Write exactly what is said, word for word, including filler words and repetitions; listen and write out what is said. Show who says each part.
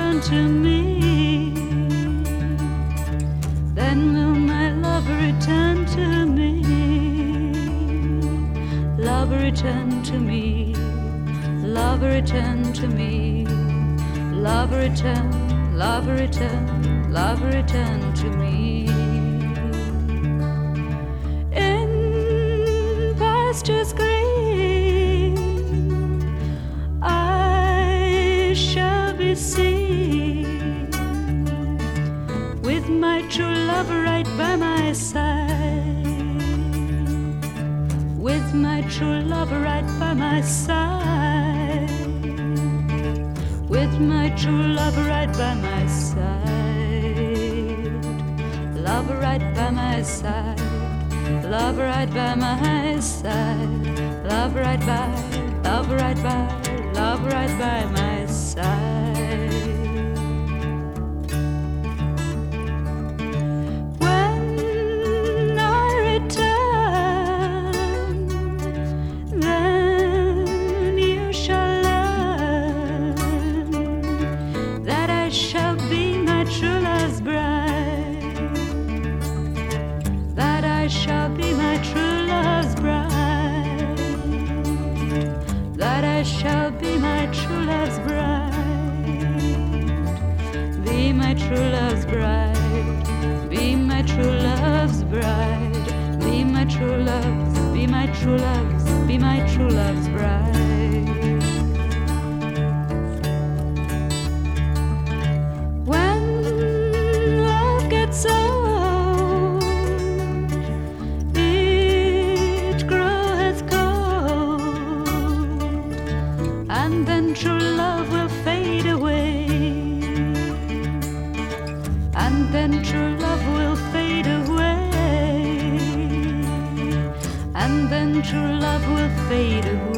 Speaker 1: return to me? Then will my love return to me? Love return to me. Love return to me. Love return, love return, love return to me. In pastures green I shall be seen, with my true love right by my side, with my true love right by my side, with my true love right by my side, love right by my side, love right by my side, love right by, love right by, love right by my side. When I return, then you shall learn that I shall be my true love's bride, that I shall be my true love's bride, that I shall be my true love's bride, be my true love's bride, be my true love's bride, be my true love's, be my true love's, be my true love's bride. When love gets old, it groweth cold, and then true love will fade away, and then true love will fade away, and then true love will fade away.